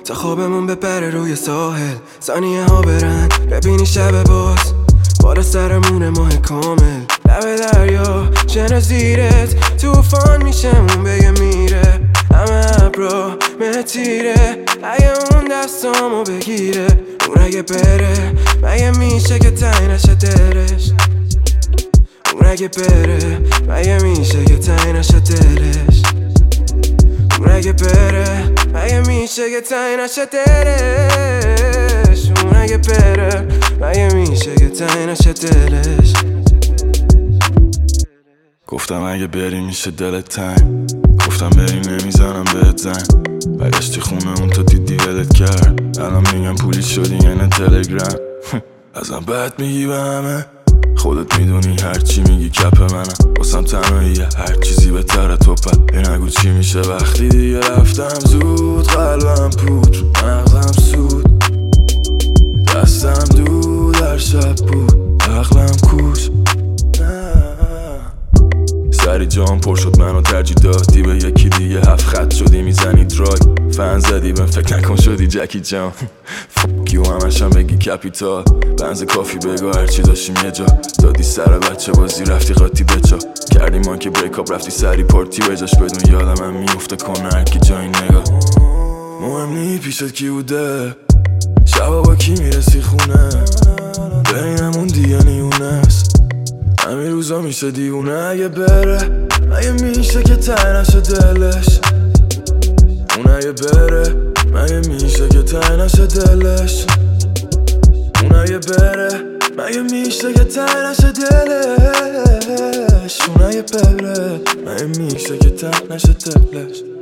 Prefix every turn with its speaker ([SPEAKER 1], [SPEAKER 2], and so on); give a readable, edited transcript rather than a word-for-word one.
[SPEAKER 1] تا خوابمون بپره روی ساحل، ثانیه ها برن ببینی شب باز بالا سرمون ماه کامل، لب دریا شن زیرت توفان میشه اون بگه میره، همه ابرا متیره اگه اون دستامو بگیره، اون اگه بره مگه میشه که تنگ نشه دلش، اون اگه بره مگه میشه که تنگ نشه دلش، اون اگه بره مگه میشه که تنگ نشه دلش، اون اگه بره مگه میشه که تنگ نشه دلش.
[SPEAKER 2] گفتم اگه بری میشه دلت تنگ، گفتم بری نمیزنم بهت زنگ، برگشتی خونه اون تو دیدی ولت کرد، الان میگم پولی شدی یعنی تلگرام ازم بد میگی به همه، خودت میدونی هرچی میگی کپ منم، واسم تنهاییه هر چیزی بهتره تو پد، نگو چی میشه وقتی دیگه رفتم زود، قلبم پود مغزم سود، دستم دود در شب بود عقلم کوش، سری جام پر شد منو ترجیح دادی به یکی دیگه، 7 خط شدی میزنی درای فن زدی بهم فکر نکن شدی جکی جان فاکیو همشم بگی کپیتال، بنز کافی بگو هرچی داشتیم یه جا، دادی سر بچه بازی رفتی قاطی بچا، کردی مان که بریک اپ رفتی سری پارتی بجاش، بدون یادم هم میفته کنه هرکی جای نگاه، مهم نی پیشت کی بوده شبا با کی میرسی خونه، بینمون دیگه نیونه است همین روزا میشه دیونه، اگه بره مگه میشه که تنگ نشه دلش، اون اگه بره مگه میشه که تنگ نشه دلش، اون اگه بره مگه میشه که تنگ نشه دلش، اون اگه بره مگه میشه که تنگ نشه دلش.